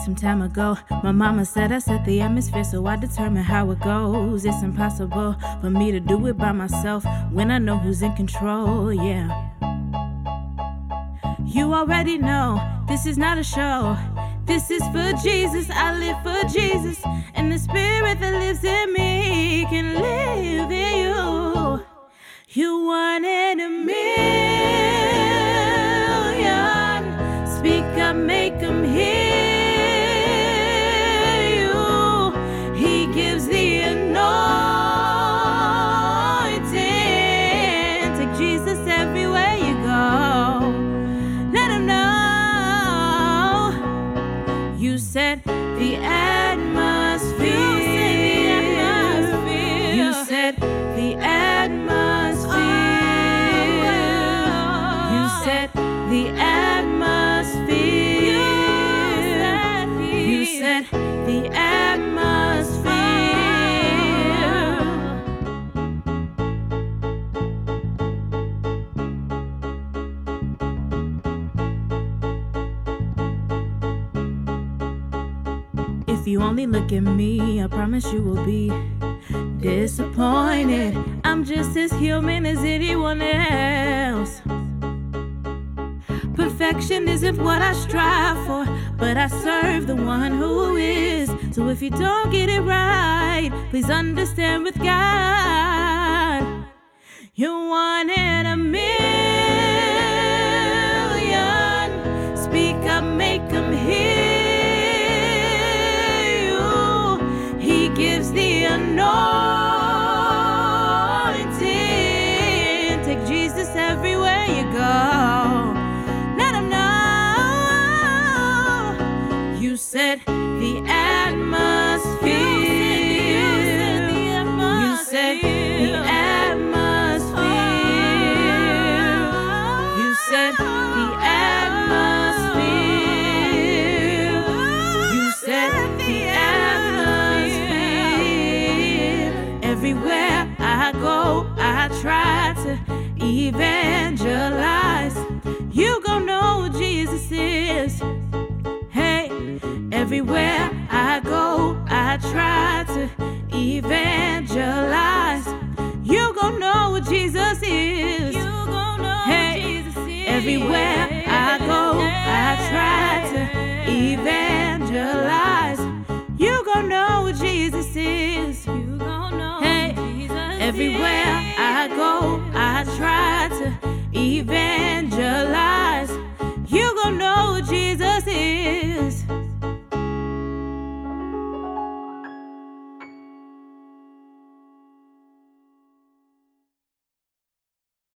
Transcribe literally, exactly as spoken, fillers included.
some time ago. My mama said I set the atmosphere, so I determine how it goes. It's impossible for me to do it by myself when I know who's in control, yeah. You already know, this is not a show. This is for Jesus, I live for Jesus. And the spirit that lives in me can live in you. You one in a million. Speak up, make him hear you. He gives the anointing. Take Jesus everywhere you go. Let him know. You set the atmosphere. You set the atmosphere. You set the atmosphere. You set the atmosphere. If you only look at me, I promise you will be disappointed. I'm just as human as anyone else. Perfection isn't what I strive for, but I serve the one who is. So if you don't get it right, please understand with God, you're one in a million. Speak up, make him hear. Gives the anointing. Take Jesus everywhere you go. Let him know. You set the atmosphere. You set the atmosphere. You set the atmosphere. You set the atmosphere. Everywhere I go, I try to evangelize. You gon' know who Jesus is. Hey, everywhere I go, I try to evangelize. You gon' know who Jesus is. You gon' know hey, who Jesus is. Everywhere I go, I try to evangelize. You gon' know who Jesus is. You gon' know hey, who Jesus everywhere is. I go, I try to evangelize.